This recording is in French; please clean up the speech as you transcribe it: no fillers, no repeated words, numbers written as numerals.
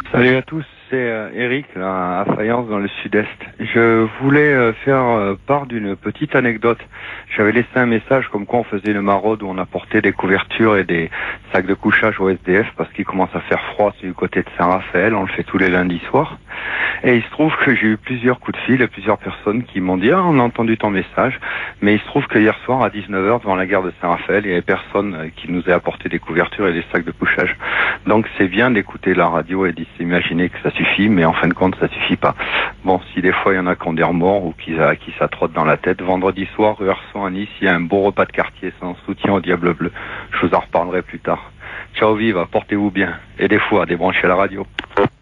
Salut à tous, c'est Eric, là, à Fayence, dans le sud-est. Je voulais faire part d'une petite anecdote. J'avais laissé un message comme quoi on faisait une maraude où on apportait des couvertures et des sacs de couchage au SDF parce qu'il commence à faire froid du côté de Saint-Raphaël. On le fait tous les lundis soirs. Et il se trouve que j'ai eu plusieurs coups de fil et plusieurs personnes qui m'ont dit « Ah, on a entendu ton message ». Mais il se trouve que hier soir, à 19h, devant la gare de Saint-Raphaël, il y avait personne qui nous ait apporté des couvertures et des sacs de couchage. Donc c'est bien d'écouter la radio et d'imaginer que ça suffit, mais en fin de compte, ça suffit pas. Bon, si des fois il y en a qui ont des remords ou qui ça trotte dans la tête, vendredi soir, rue Arson à Nice, il y a un beau repas de quartier sans soutien au Diable Bleu. Je vous en reparlerai plus tard. Ciao, vive, portez-vous bien. Et des fois, débranchez la radio.